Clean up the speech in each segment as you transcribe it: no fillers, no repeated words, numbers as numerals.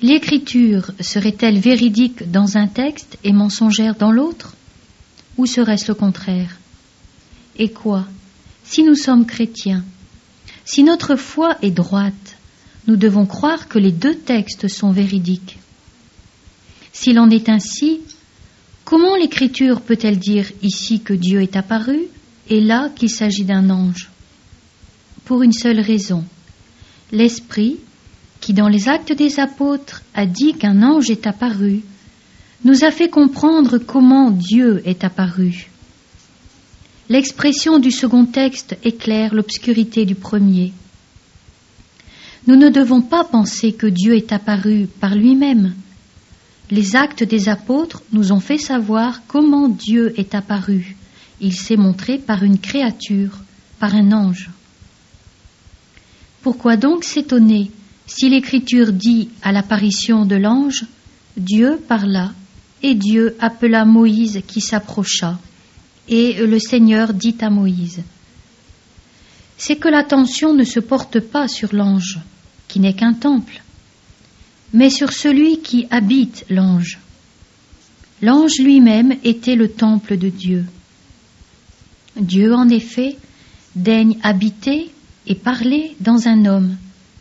L'écriture serait-elle véridique dans un texte et mensongère dans l'autre? Ou serait-ce le contraire? Et quoi? Si nous sommes chrétiens, si notre foi est droite, nous devons croire que les deux textes sont véridiques. S'il en est ainsi, comment l'Écriture peut-elle dire ici que Dieu est apparu et là qu'il s'agit d'un ange? Pour une seule raison. L'Esprit, qui dans les Actes des Apôtres a dit qu'un ange est apparu, nous a fait comprendre comment Dieu est apparu. L'expression du second texte éclaire l'obscurité du premier. Nous ne devons pas penser que Dieu est apparu par lui-même. Les Actes des Apôtres nous ont fait savoir comment Dieu est apparu. Il s'est montré par une créature, par un ange. Pourquoi donc s'étonner si l'Écriture dit à l'apparition de l'ange, Dieu parla et Dieu appela Moïse qui s'approcha, et le Seigneur dit à Moïse. C'est que l'attention ne se porte pas sur l'ange, qui n'est qu'un temple, mais sur celui qui habite l'ange. L'ange lui-même était le temple de Dieu. Dieu, en effet, daigne habiter et parler dans un homme.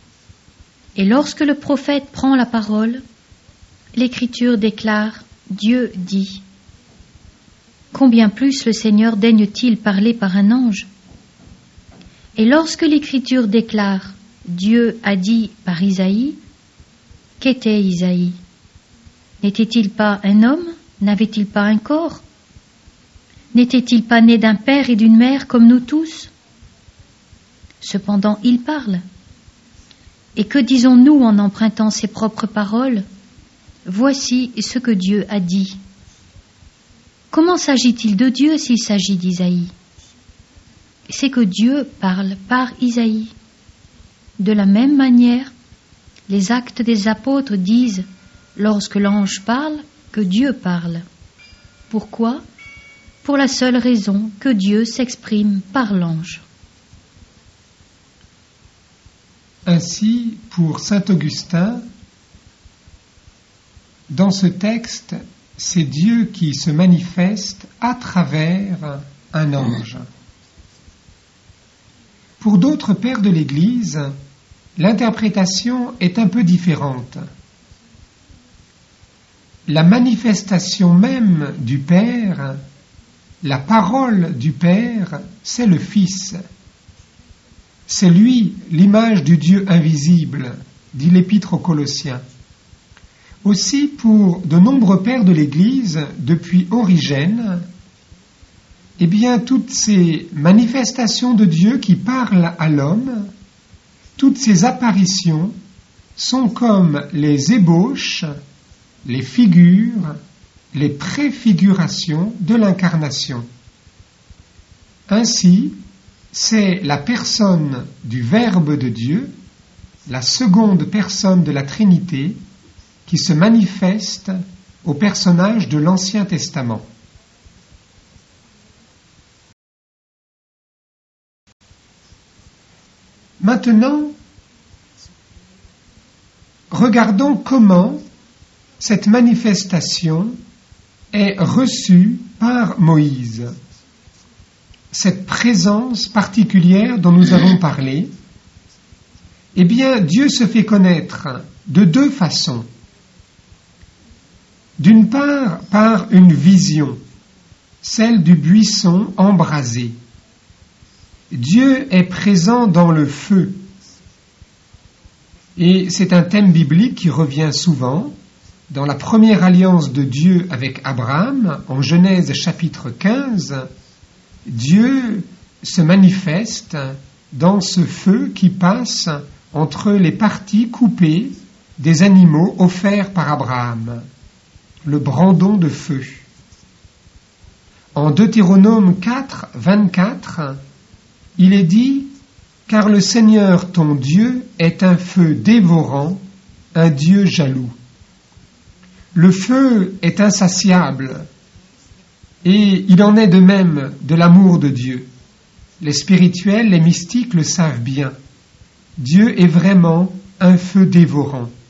Et lorsque le prophète prend la parole, l'Écriture déclare « Dieu dit ». Combien plus le Seigneur daigne-t-il parler par un ange? Et lorsque l'Écriture déclare « Dieu a dit par Isaïe », qu'était Isaïe? N'était-il pas un homme? N'avait-il pas un corps? N'était-il pas né d'un père et d'une mère comme nous tous? Cependant, il parle. Et que disons-nous en empruntant ses propres paroles? Voici ce que Dieu a dit. Comment s'agit-il de Dieu s'il s'agit d'Isaïe? C'est que Dieu parle par Isaïe. De la même manière, les Actes des Apôtres disent, lorsque l'ange parle, que Dieu parle. Pourquoi? Pour la seule raison que Dieu s'exprime par l'ange. Ainsi, pour saint Augustin, dans ce texte, c'est Dieu qui se manifeste à travers un ange. Pour d'autres pères de l'Église, l'interprétation est un peu différente. La manifestation même du Père, la parole du Père, c'est le Fils. C'est lui, l'image du Dieu invisible, dit l'Épître aux Colossiens. Aussi, pour de nombreux pères de l'Église, depuis Origène, eh bien, toutes ces manifestations de Dieu qui parlent à l'homme, toutes ces apparitions sont comme les ébauches, les figures, les préfigurations de l'incarnation. Ainsi, c'est la personne du Verbe de Dieu, la seconde personne de la Trinité, qui se manifeste au personnage de l'Ancien Testament. Maintenant, regardons comment cette manifestation est reçue par Moïse. Cette présence particulière dont nous avons parlé, eh bien, Dieu se fait connaître de deux façons. D'une part, par une vision, celle du buisson embrasé. Dieu est présent dans le feu. Et c'est un thème biblique qui revient souvent dans la première alliance de Dieu avec Abraham, en Genèse chapitre 15. Dieu se manifeste dans ce feu qui passe entre les parties coupées des animaux offerts par Abraham, le brandon de feu. En Deutéronome 4, 24, il est dit « Car le Seigneur ton Dieu est un feu dévorant, un Dieu jaloux. » Le feu est insatiable, et il en est de même de l'amour de Dieu. Les spirituels, les mystiques le savent bien. Dieu est vraiment un feu dévorant.